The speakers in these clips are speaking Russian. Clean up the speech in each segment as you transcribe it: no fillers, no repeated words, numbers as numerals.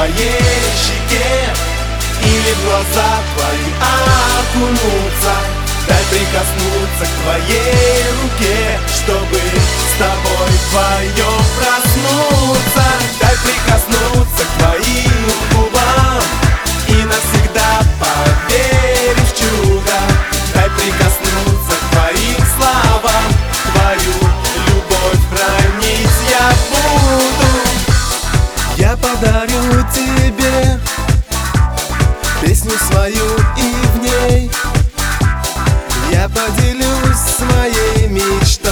твоей щеке или в глаза твои окунуться. Дай прикоснуться к твоей руке, чтобы с тобой вдвоем проснуться. Дай прикоснуться к твоим губам и навсегда поверить в чудо. Дай прикоснуться к твоим словам, твою любовь хранить я буду. Я подарю тебе песню свою, и в ней я поделюсь своей мечтой.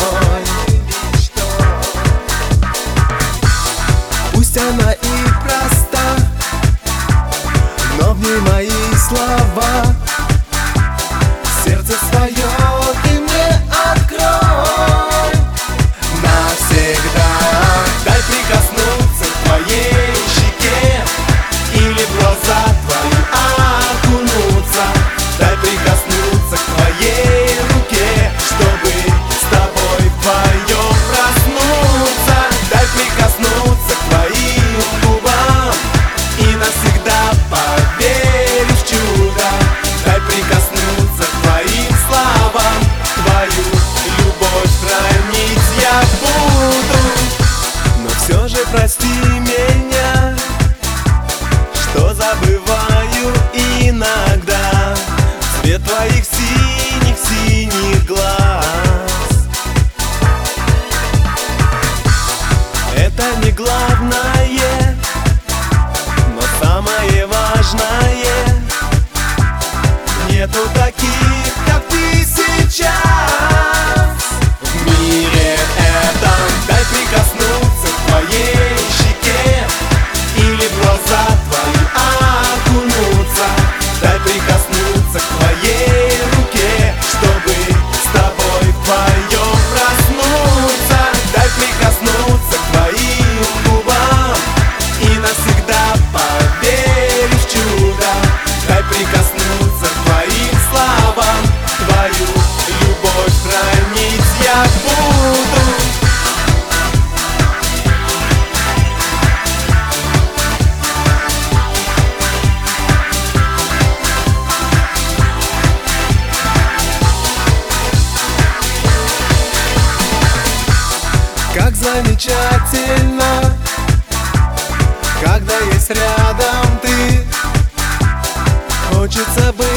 Пусть она и проста, но в ней мои слова. Сердце свое ты мне открой навсегда. Дай прикоснуться к твоей щеке или в глаза твои окунуться. Дай прикоснуться к твоей руке, чтобы с тобой вдвоем проснуться. Дай прикоснуться к твоим губам и навсегда поверить в чудо. Дай прикоснуться к твоим словам, твою любовь хранить я буду. Но все же прости меня, что забываю иногда цвет твоих синих глаз. Это не главное, но самое важное. Нету таких, как ты сейчас в мире этом. Дай прикоснуться к твоей щеке или в глаза твои окунуться. Дай прикоснуться к твоей руке, чтобы с тобой вдвоем проснуться. Дай прикоснуться к твоим губам и навсегда поверить в чудо. Дай прикоснуться к твоим словам, твою любовь хранить я буду. Как замечательно, когда есть рядом ты. Хочется быть